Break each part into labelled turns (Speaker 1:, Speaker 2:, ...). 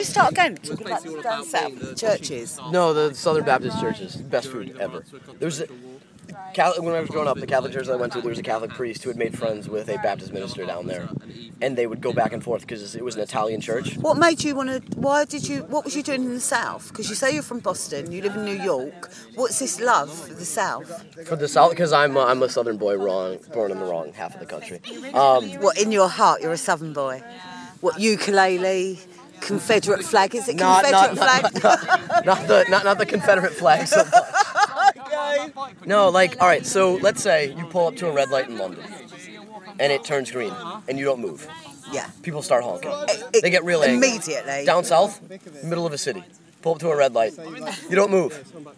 Speaker 1: You start again talking about down south churches.
Speaker 2: No, the Southern Baptist churches, best food ever. There's when I was growing up, the Catholic church I went to, there was a Catholic priest who had made friends with a Baptist minister down there, and they would go back and forth because it was an Italian church.
Speaker 1: What made you want to? What was you doing in the South? Because you say you're from Boston, you live in New York. What's this love for the South?
Speaker 2: For the South, because I'm a Southern boy, born in the wrong half of the country.
Speaker 1: What, in your heart, you're a Southern boy? What, ukulele? Confederate flag? Is it Confederate flag?
Speaker 2: Not the Confederate flag. So no, like, all right. So let's say you pull up to a red light in London, and it turns green, and you don't move.
Speaker 1: Yeah.
Speaker 2: People start honking. They get real angry.
Speaker 1: Immediately.
Speaker 2: Down south, middle of a city, pull up to a red light. You don't move.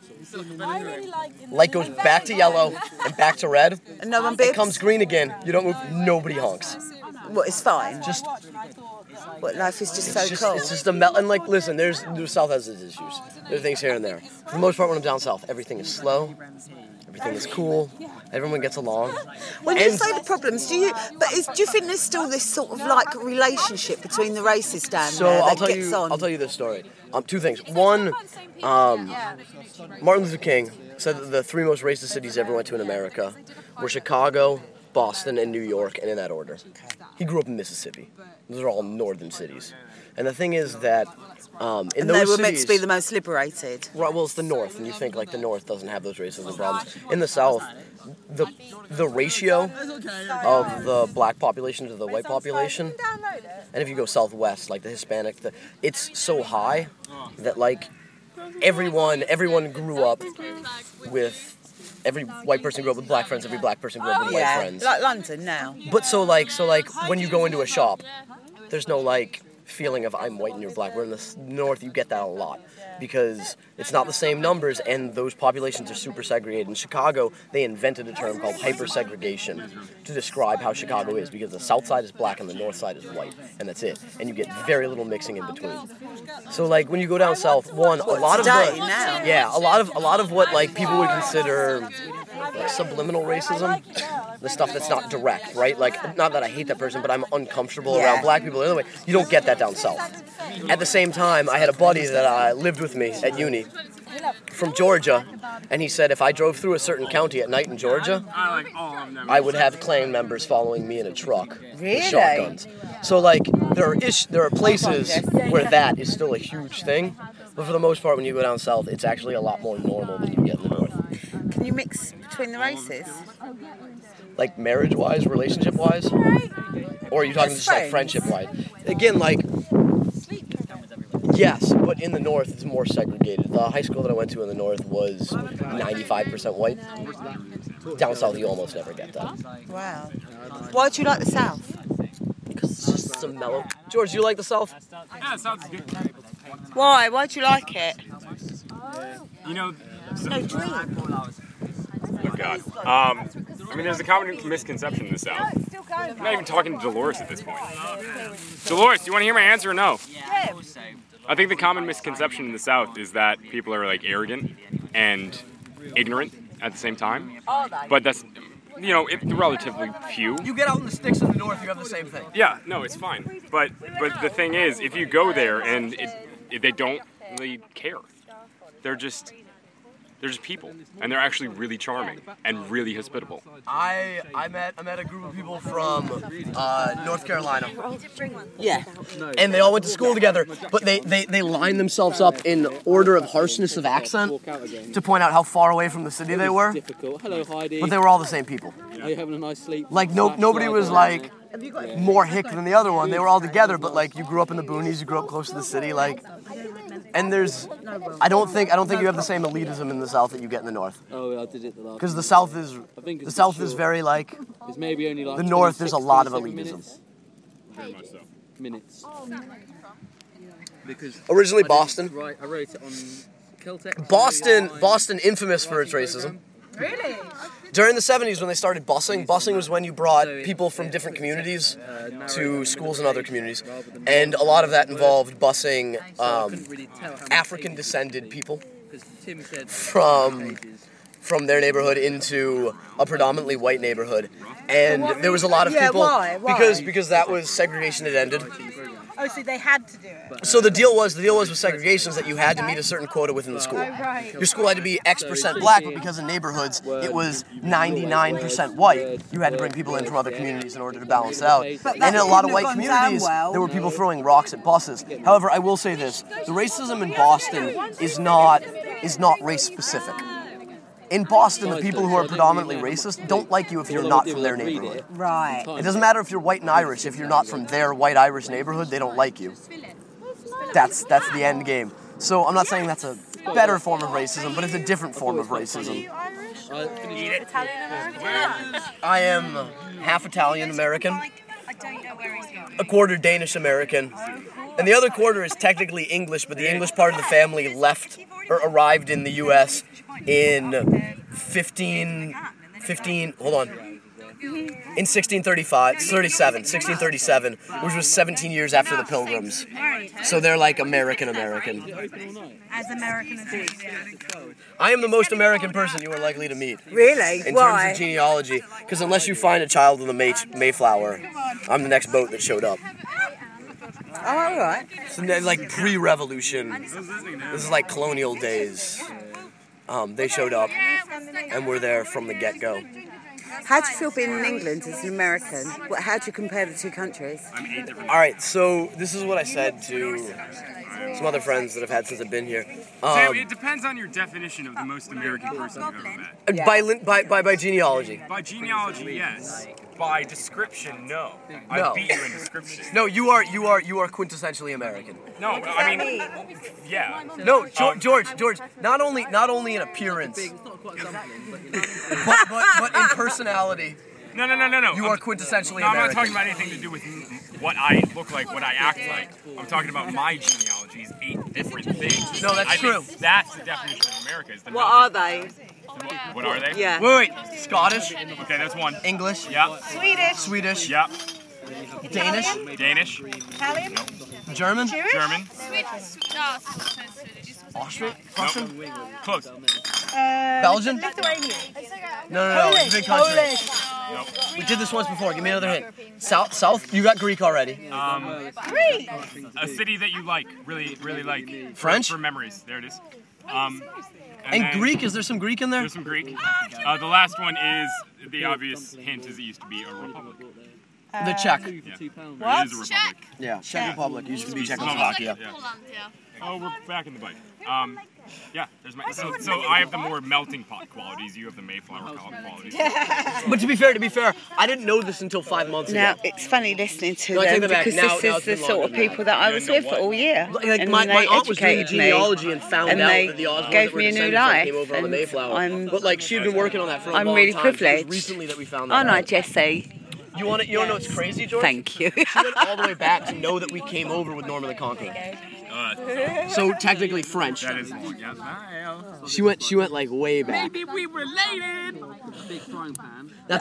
Speaker 2: Light goes back to yellow and back to red.
Speaker 1: And no one bips?
Speaker 2: It comes green again. You don't move. Nobody honks.
Speaker 1: What, it's fine?
Speaker 2: Just.
Speaker 1: What, life is just so cool?
Speaker 2: It's just and like, listen, the South has its issues. There's things here and there. For the most part, when I'm down south, everything is slow, everything is cool, everyone gets along.
Speaker 1: When you say the problems, do you think there's still this sort of like relationship between the races down there that gets on?
Speaker 2: I'll tell you this story. Two things. One, Martin Luther King said that the three most racist cities he ever went to in America were Chicago, Boston, and New York, and in that order. He grew up in Mississippi. Those are all northern cities. And the thing is that in those cities...
Speaker 1: they were meant to be the most liberated.
Speaker 2: Right, well, it's the North, and you think, like, the North doesn't have those racism problems. In the South, the ratio of the black population to the white population, and if you go southwest, like the Hispanic, it's so high that, like, everyone grew up with... Every white person grew up with black friends. Every black person grew up with white friends.
Speaker 1: Like London now.
Speaker 2: But so like when you go into a shop, there's no like feeling of I'm white and you're black. We're in the North, you get that a lot because it's not the same numbers and those populations are super segregated. In Chicago, they invented a term called hypersegregation to describe how Chicago is because the south side is black and the north side is white, and that's it. And you get very little mixing in between. So like when you go down south, a lot of what like people would consider like subliminal racism, the stuff that's not direct, right? Like, not that I hate that person, but I'm uncomfortable around black people. Anyway, you don't get that down south. At the same time, I had a buddy that lived with me at uni from Georgia, and he said if I drove through a certain county at night in Georgia, I would have Klan members following me in a truck with shotguns. So like there are places where that is still a huge thing, but for the most part, when you go down south, it's actually a lot more normal than you get in the north.
Speaker 1: Can you mix between the races?
Speaker 2: Like marriage-wise, relationship-wise? Or are you talking just like friendship-wise? Again, like, yes, but in the north it's more segregated. The high school that I went to in the north was 95% white. Down south you almost never get that.
Speaker 1: Wow. Why do you like the south?
Speaker 2: Because it's just some mellow... George, do you like the south?
Speaker 3: Yeah, the south's good.
Speaker 1: Why? Why do you like it?
Speaker 3: You know...
Speaker 1: No, dream.
Speaker 3: Oh, God. I mean, there's a common misconception in the South. I'm not even talking to Dolores at this point. Dolores, do you want to hear my answer or no?
Speaker 1: Yeah.
Speaker 3: I think the common misconception in the South is that people are, like, arrogant and ignorant at the same time. But that's, you know, relatively few.
Speaker 2: You get out in the sticks in the north, you have the same thing.
Speaker 3: Yeah, no, it's fine. But the thing is, if you go there and they don't really care, they're just people, and they're actually really charming and really hospitable.
Speaker 2: I met a group of people from North Carolina.
Speaker 1: Yeah.
Speaker 2: And they all went to school together, but they lined themselves up in order of harshness of accent to point out how far away from the city they were.
Speaker 4: Hello, Heidi.
Speaker 2: But they were all the same people.
Speaker 4: Are you having a nice sleep?
Speaker 2: Like nobody was like more hick than the other one. They were all together, but like you grew up in the boonies, you grew up close to the city, like. And I don't think you have the same elitism in the South that you get in the North.
Speaker 4: Oh, yeah, I did it the last.
Speaker 2: Because the South is very like.
Speaker 4: It's maybe only like
Speaker 2: the North. There's a lot of elitism.
Speaker 3: Very much so.
Speaker 4: Minutes.
Speaker 2: Because originally Boston.
Speaker 4: Right, I wrote it on Celtic.
Speaker 2: Boston, infamous for its racism.
Speaker 1: Really?
Speaker 2: During the 70s when they started busing was when you brought people from different communities to schools in other communities. And a lot of that involved busing African-descended people from their neighborhood into a predominantly white neighborhood. And there was a lot of people...
Speaker 1: Why?
Speaker 2: Because that was segregation had ended.
Speaker 1: Oh, so they had to do it.
Speaker 2: So the deal was with segregation is that you had to meet a certain quota within the school. Your school had to be X% black, but because in neighborhoods it was 99% white, you had to bring people in from other communities in order to balance it out. And in a lot of white communities, there were people throwing rocks at buses. However, I will say this: the racism in Boston is not race specific. In Boston, the people who are predominantly racist don't like you if you're not from their neighborhood.
Speaker 1: Right.
Speaker 2: It doesn't matter if you're white and Irish. If you're not from their white Irish neighborhood, they don't like you. That's the end game. So I'm not saying that's a better form of racism, but it's a different form of racism. I am half Italian American, a quarter Danish American, and the other quarter is technically English, but the English part of the family left or arrived in the U.S. in 1637, which was 17 years after the Pilgrims. So they're like American.
Speaker 1: As American as you.
Speaker 2: I am the most American person you are likely to meet.
Speaker 1: Really?
Speaker 2: In
Speaker 1: Why?
Speaker 2: terms of genealogy, because unless you find a child of the Mayflower, I'm the next boat that showed up.
Speaker 1: Oh, all right.
Speaker 2: So like pre-revolution, this is like colonial days. They showed up and were there from the get-go.
Speaker 1: How do you feel being in England as an American? How do you compare the two countries?
Speaker 2: All right, so this is what I said to some other friends that I've had since I've been here.
Speaker 3: So it depends on your definition of the most American person you've ever met.
Speaker 2: By genealogy.
Speaker 3: By genealogy, yes. By description, no. I beat you in description.
Speaker 2: No, you are quintessentially American.
Speaker 3: No, I mean, yeah.
Speaker 2: No, George. Not only in appearance, but in personality.
Speaker 3: No.
Speaker 2: You are quintessentially
Speaker 3: American. I'm not
Speaker 2: American.
Speaker 3: talking about anything to do with what I look like, what I act like. I'm talking about my genealogy is 8 different things.
Speaker 2: No, that's true.
Speaker 3: Think that's the definition of America. Is the
Speaker 1: What are they?
Speaker 3: What are they?
Speaker 1: Yeah.
Speaker 2: Wait. Scottish.
Speaker 3: Okay, that's one.
Speaker 2: English.
Speaker 3: Yeah.
Speaker 2: Swedish.
Speaker 3: Yeah.
Speaker 2: Danish.
Speaker 1: Italian?
Speaker 2: German.
Speaker 3: German.
Speaker 2: Austrian. Prussian.
Speaker 3: Nope. Close.
Speaker 2: Belgian.
Speaker 1: Lithuanian.
Speaker 2: No. It's a big country.
Speaker 3: Nope.
Speaker 2: We did this once before. Give me another hint. South. You got Greek already.
Speaker 1: Greek.
Speaker 3: A city that you like, really like.
Speaker 2: French?
Speaker 3: For memories. There it is.
Speaker 2: And
Speaker 3: then
Speaker 2: Greek? Is there some Greek in there?
Speaker 3: There's some Greek. The last one is the obvious hint is it used to be a republic.
Speaker 2: The Czech.
Speaker 3: Yeah. It is a republic.
Speaker 2: Yeah, Czech Republic used to be
Speaker 3: Czechoslovakia.
Speaker 2: Czechoslovakia.
Speaker 3: Oh, we're back in the bite. Yeah, there's my. So I have the more melting pot qualities. You have the Mayflower qualities.
Speaker 2: But to be fair, I didn't know this until 5 months ago.
Speaker 1: Now, it's funny listening to
Speaker 2: No, I take
Speaker 1: them
Speaker 2: that back.
Speaker 1: because
Speaker 2: Now
Speaker 1: this
Speaker 2: it's
Speaker 1: is the
Speaker 2: been
Speaker 1: sort
Speaker 2: longer
Speaker 1: of people that I was with for all year.
Speaker 2: Like
Speaker 1: and
Speaker 2: my
Speaker 1: they
Speaker 2: aunt was doing
Speaker 1: educated
Speaker 2: genealogy
Speaker 1: me,
Speaker 2: and found
Speaker 1: and
Speaker 2: out
Speaker 1: they
Speaker 2: that the Osmonds
Speaker 1: gave
Speaker 2: were
Speaker 1: me a new
Speaker 2: descendants that
Speaker 1: life.
Speaker 2: came over on the
Speaker 1: And
Speaker 2: Mayflower. But like she'd been working on that for a
Speaker 1: I'm
Speaker 2: long
Speaker 1: really
Speaker 2: time. It was
Speaker 1: privileged.
Speaker 2: recently that we found that
Speaker 1: Aren't I,
Speaker 2: out.
Speaker 1: Jessie?
Speaker 2: You want to know what's crazy, George?
Speaker 1: Thank you.
Speaker 2: She went all the way back to know that we came over with Norman the Conqueror. So technically French.
Speaker 3: That is long. Yeah.
Speaker 2: She went like way back.
Speaker 3: Maybe we related.
Speaker 4: Big frying pan.